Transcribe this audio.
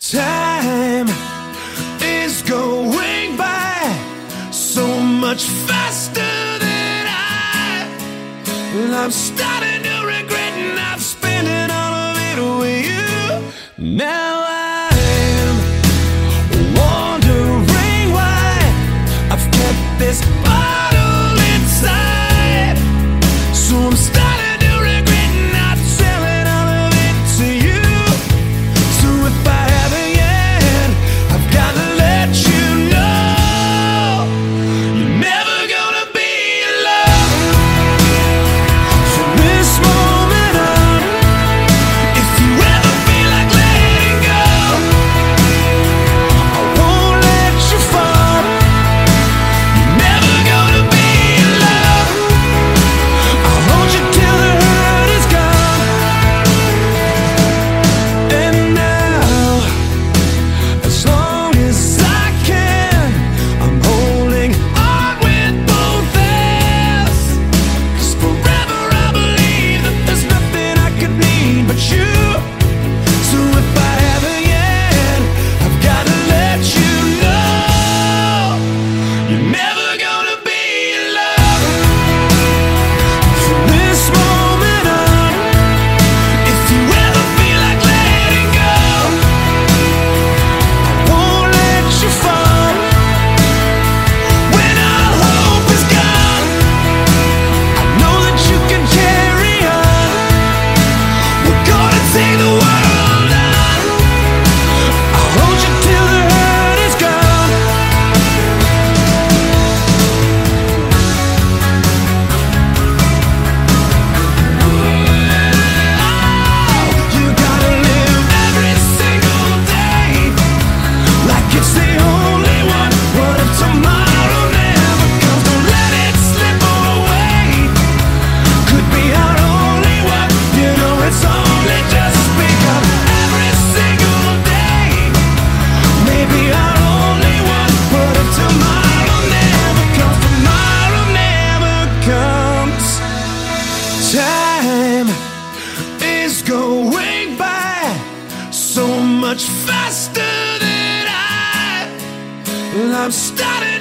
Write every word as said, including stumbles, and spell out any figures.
Time is going by so much faster than I I'm starting to regret, and I've spent it all of it with you. Now I'm wondering why I've kept this bottle inside. So I'm starting to regret not telling all of it to you. So if I haven't yet, I've got to let you know you're never gonna be alone. From this moment on, if you ever feel like letting go, I won't let you fall. You're never gonna be alone. I'll hold you till the hurt is gone. And now, as long as I can, I'm holding on with both hands. 'Cause forever I believe that there's nothing I could need but you. So if I haven't yet, I've got to let you know you're never gonna be alone. From this moment on, if you ever feel like letting go, I won't let you fall. When all hope is gone, I know that you can carry on. We're gonna take the world on. I'll hold you till the hurt is gone. You gotta live every single day like it's the only one. What if tomorrow never comes? Don't let it slip away. Could be our only one. You know it's only just begun. Every single day, maybe our only one. What if tomorrow never comes? Tomorrow never comes. Time is going by so much faster than I I'm starting